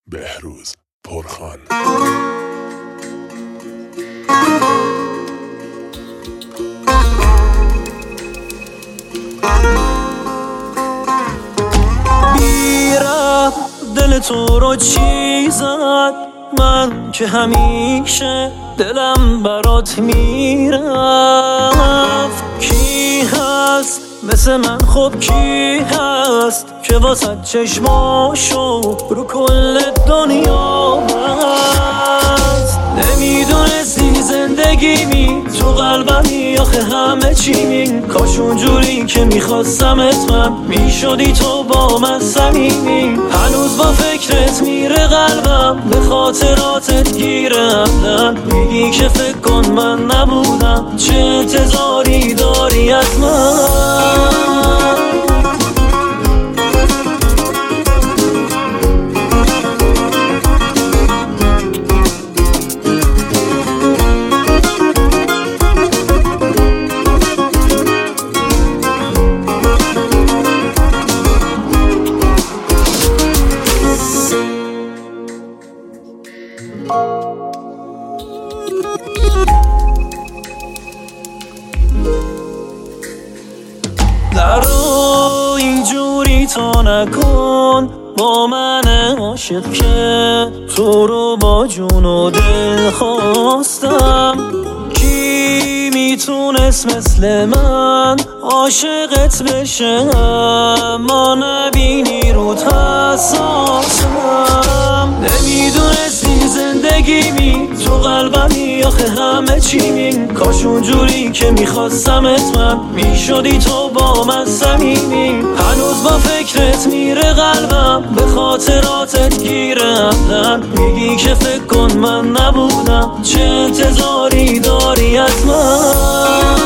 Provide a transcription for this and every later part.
بهروز پرخان. بیرم دل تو رو چی زد؟ من که همیشه دلم برات میرفت. کی هست مثل من؟ خب کی هست که واسه چشماشو رو کل دنیا بست؟ نمیدونستی زندگیمی تو قلبمی، آخه همه چیمی. کاش اونجوری که میخواستمت من میشدی تو با من صمیمی. هنوز با فکرت میره قلبم، به خاطراتت گیره عمدن. میگی که فکر کن من نبودم، چه انتظاری داری از من؟ درو اینجوری تا نکن با من عاشق که تو رو با جون و دل خواستم. کی میتونست مثل من عاشقت بشه اما نبینی رود حساسم؟ نمیدونستی زندگیمی تو قلبمی، آخه همه چیمی. کاش اونجوری که میخواستمت من میشدی تو با من صمیمی. هنوز با فکرت میره قلبم، به خاطراتت گیره عمدن. میگی که فکر کن من نبودم، چه انتظاری داری از من؟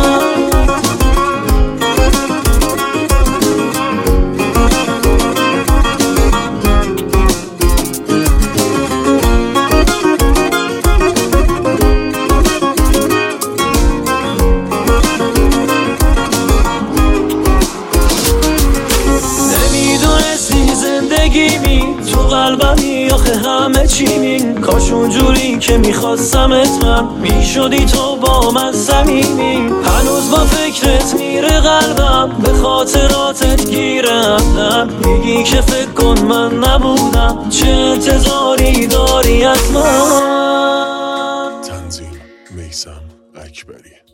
تو قلبمی، آخه همه چیمی. کاش اونجوری که میخواستمت من میشدی تو با من صمیمی. هنوز با فکرت میره قلبم، به خاطراتت گیره عمدن. میگی که فکر کن من نبودم، چه انتظاری داری از من؟ تنظیم میثم اکبری.